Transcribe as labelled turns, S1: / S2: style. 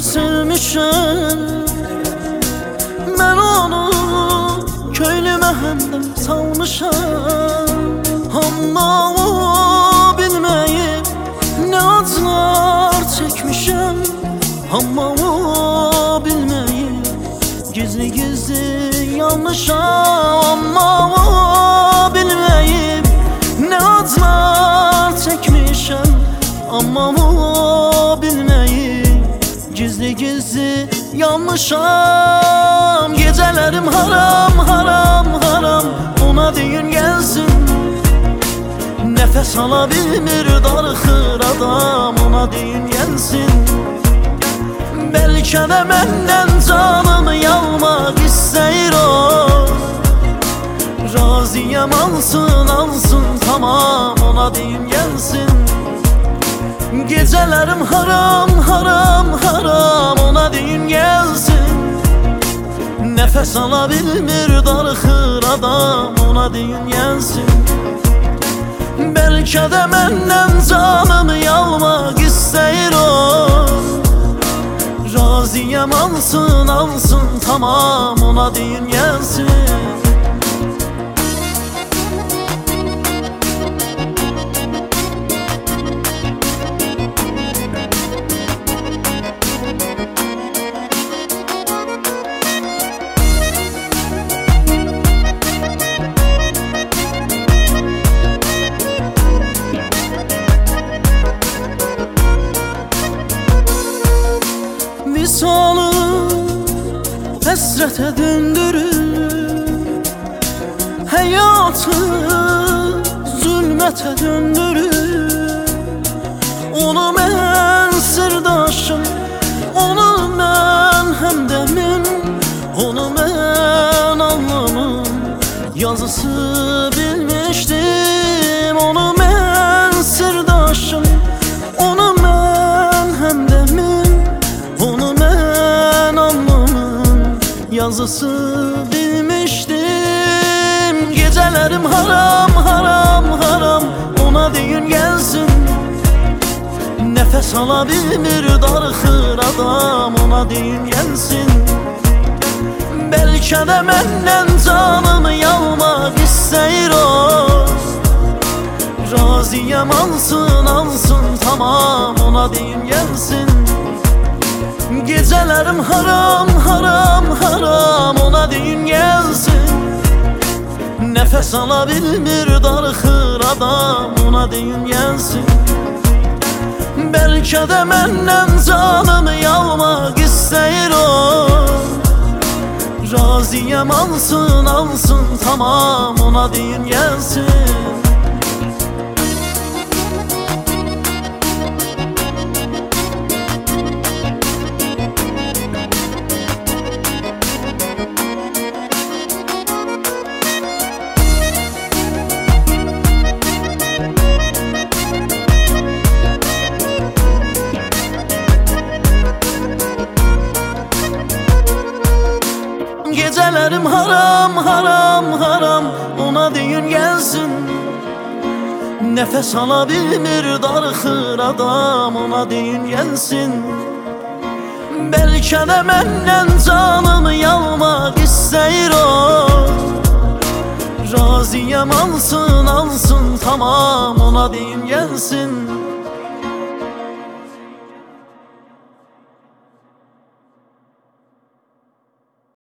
S1: sevmişəm. Mən onu köylümə həmdən salmışam. Amma o bilməyib nə acılar çəkmişəm. Amma o bilməyib gizli gizli yanmışam. Amma o bilməyib nə acılar çəkmişəm. Amma o bilməyib gizli gizli yanmışam. Gecələrim haram, haram, haram, ona deyin gəlsin. Nəfəs ala bilmir, darıxır adam, ona deyin gəlsin. Bəlkə də məndən canımı yalmaq istəyir o. Raziyəm, alsın, alsın, tamam, ona deyin gəlsin. Gecələrim haram, haram, haram, ona deyin gəlsin. Nəfəs ala bilmir, darıxır adam, ona deyin gəlsin. Bəlkə də məndən canımı yalmaq istəyir o. Raziyəm, alsın, alsın, tamam, ona deyin gəlsin. Visalı həsrətə döndürür, həyatı zülmətə döndürür. Onu mən sirdaşım, onu mən həmdəmim, onu mən Allah'ın yazısı bilmişdim. Onu mən sirdaşım, onu mən həmdəmim, onu mən Allah'ın yazısı bilmişdim. Gecələrim haram, haram, haram, ona deyin gəlsin. Nəfəs ala bilmir, darıxır adam, ona deyin gəlsin. Bəlkə də məndən canımı yalmaq istəyir o. Raziyəm, alsın, alsın, tamam, ona deyin gəlsin. Gecələrim haram, haram, haram, ona deyin gəlsin. Nəfəs ala bilmir, darıxır adam, ona deyin gəlsin. Bəlkə də məndən canımı yalmaq istəyir o. Raziyəm, alsın, alsın, tamam, ona deyin gəlsin. Gecələrim haram, haram, haram, ona deyin gəlsin. Nəfəs ala bilmir, darıxır adam, ona deyin gəlsin. Bəlkə də məndən canımı yalmaq istəyir o. Raziyəm, alsın, alsın, tamam, ona deyin gəlsin.